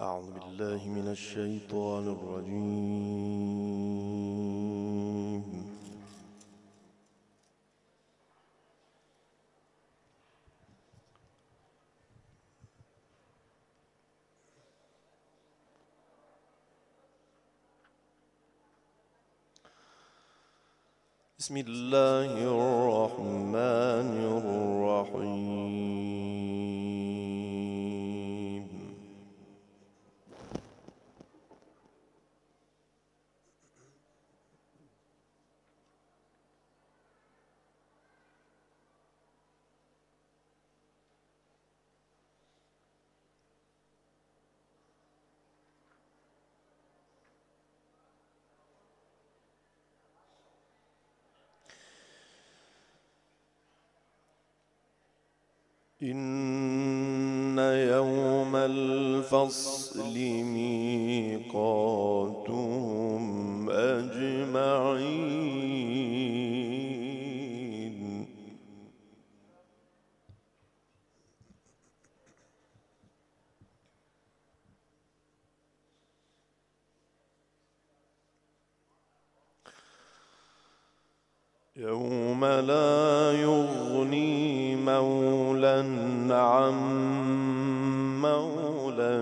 أعوذ بالله من الشيطان الرجيم. بسم الله الرحمن الرحيم. إن يوم الفصل ميقاتهم أجمعين. يوم لا يغني مولى عن مولى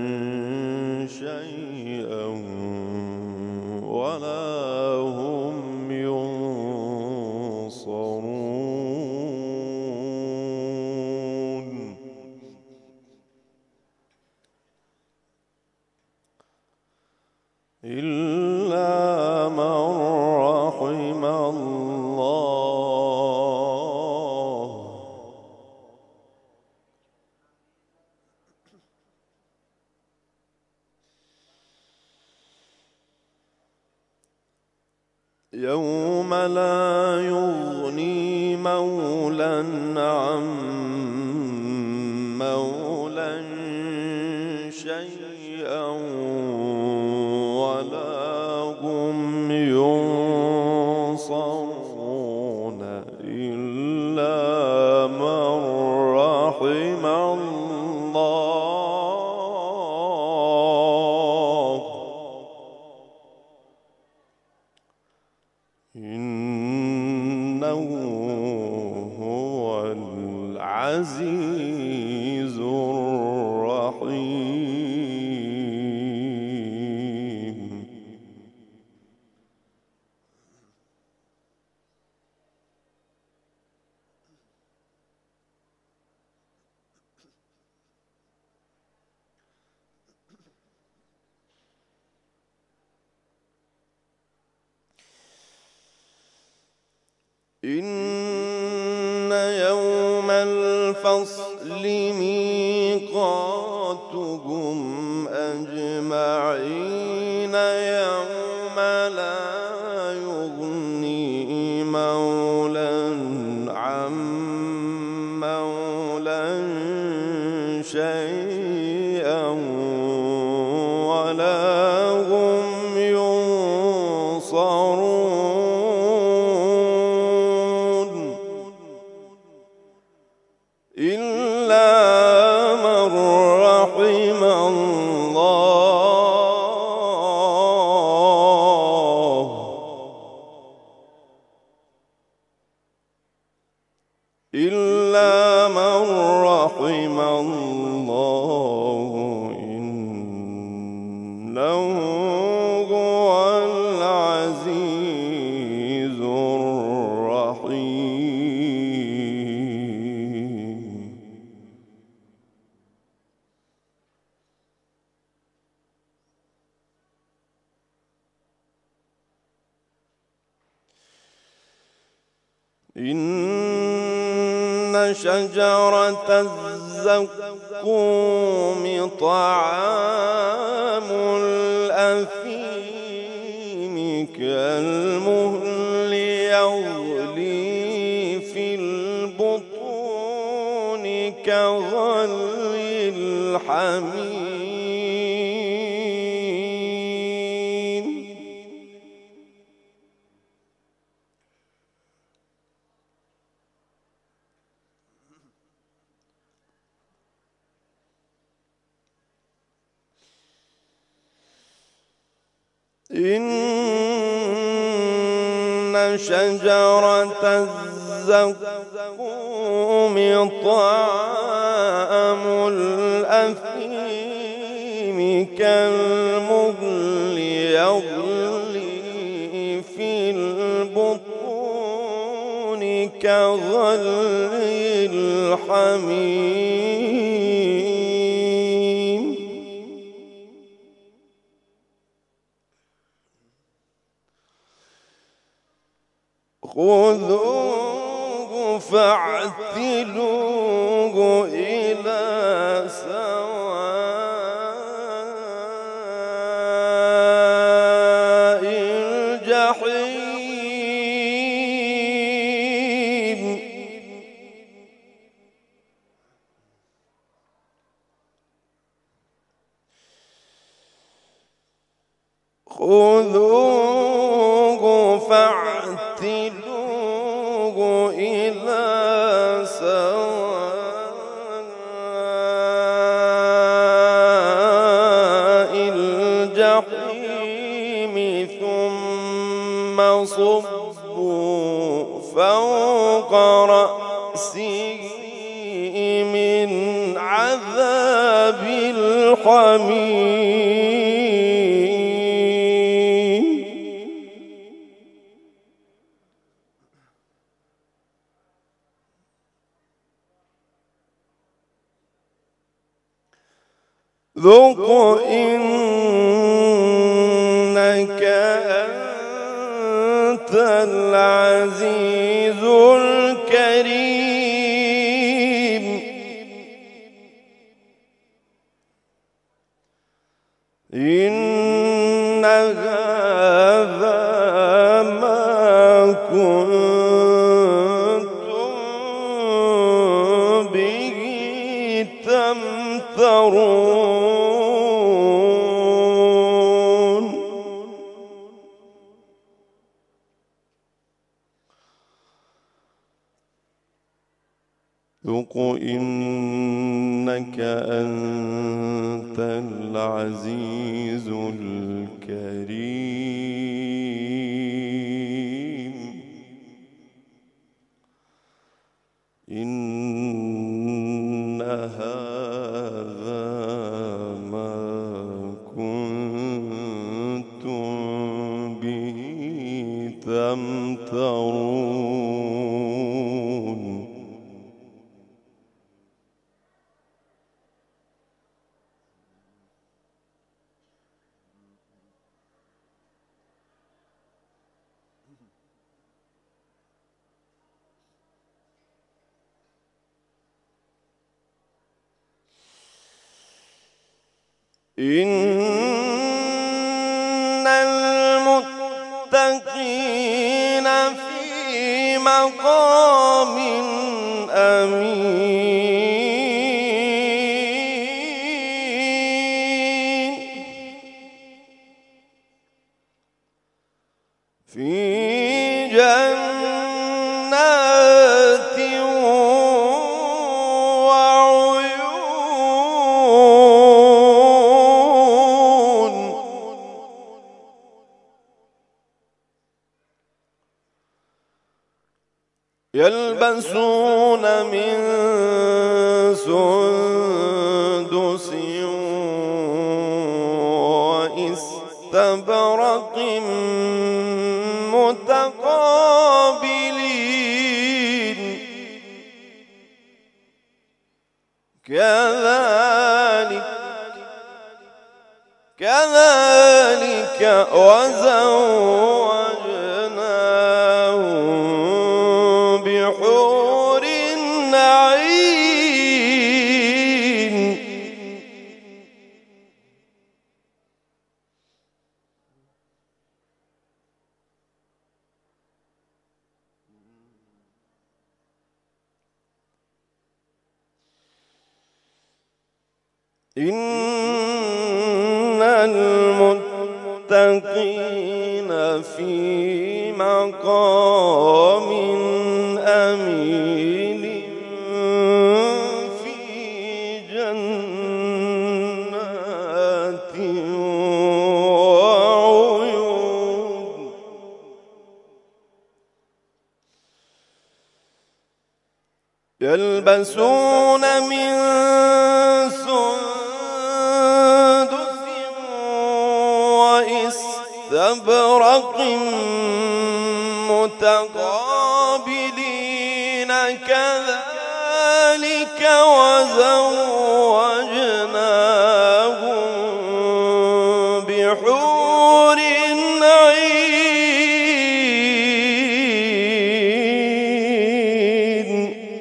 شيئا ولا هم ينصرون. إلا من رحم الله. يوم لا يغني مولى عن مولى شيئا ولا هم ينصرون إلا من رحم الله. إنه هو العزيز الرحيم. إن يوم الفصل ميقاتهم أجمعين. يوم لا يغني مولى عن مولى شيئا ولا هم ينصرون إلا من رحم الله. إلا من رحم الله. إنه هو العزيز الرحيم. إن شجرة الزقوم طعام الأثيم كالمهل يغلي في البطون كغلي الحميم. إن شجرة الزقوم طعام الأثيم كالمهل يغلي في البطون كغلي الحميم. خذوه فاعتلوه إلى سواء الجحيم. خذوه فاعتلوه إلى سواء الجحيم ثم صبوا فوق رأسه من عذاب الحميم. ذق إنك أنت العزيز الكريم. إن هذا ما كنتم به تمترون. ذق إنك أنت العزيز الكريم. إن هذا ما كنتم به تمترون. إن المتقين في مقام أمين. في جنات وعيون. يلبسون من سندس واستبرق متقابلين. كذلك وزوجناهم بحور عين. إن المتقين في مقام أمين. في جنات وعيون. يلبسون من سندس وإستبرق متقابلين كذلك وزوجناهم بحور عين.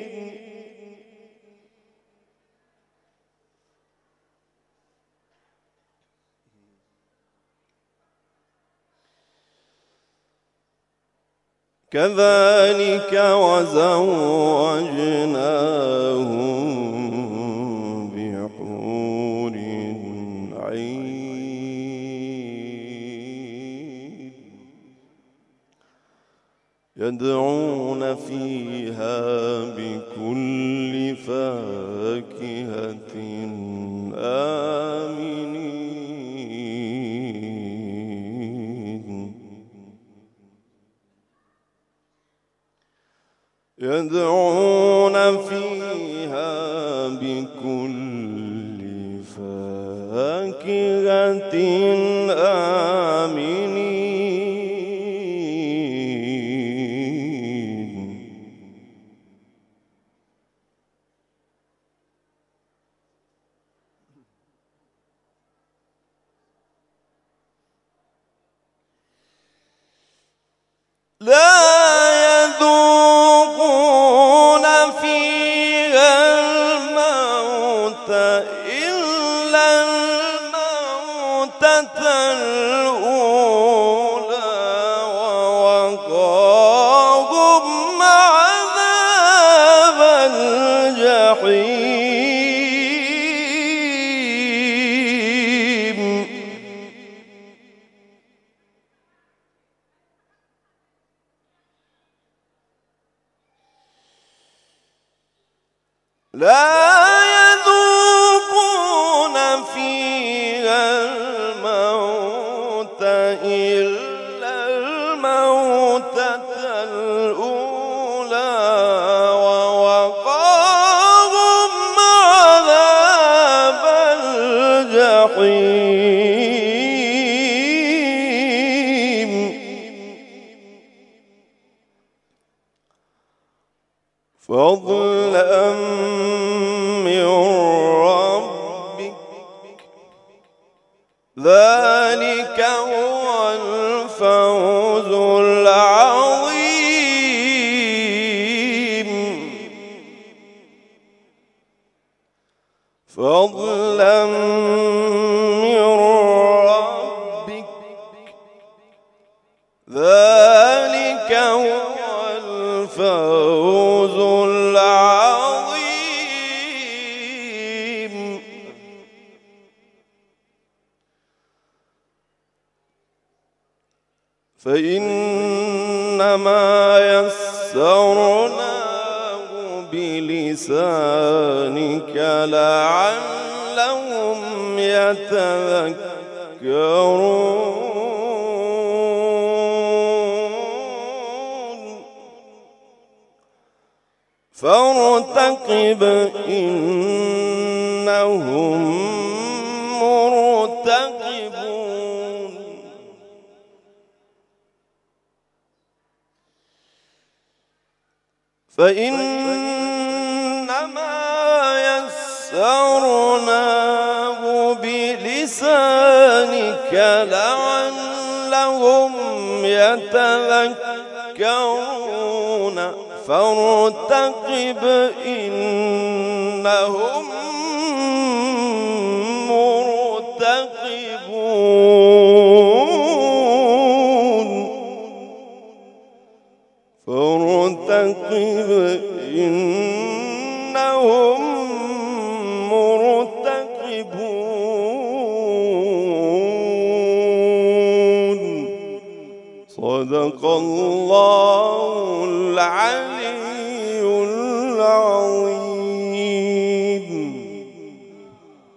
كذلك وزوجناهم بحور عين. يدعون فيها بكل فاكهة آمنين. يدعون فيها بكل فاكهة آمنين. لا يذوقون فيها الموت إلا الموتة الأولى ووقاهم عذاب الجحيم. لا يذوقون فيها الموت إلا الموتة الأولى ووقاهم عذاب الجحيم. فضلا من ربك ذلك هو الفوز العظيم. فضلا من ربك ذلك هو الفوز العظيم. فإنما يسرناه بلسانك لعلهم يتذكرون. فارتقب إنهم مرتقبون. فإنما يسرناه بلسانك لعلهم يتذكرون. فارتقب إنهم مرتقبون. فارتقب إنهم مرتقبون. صدق الله العظيم.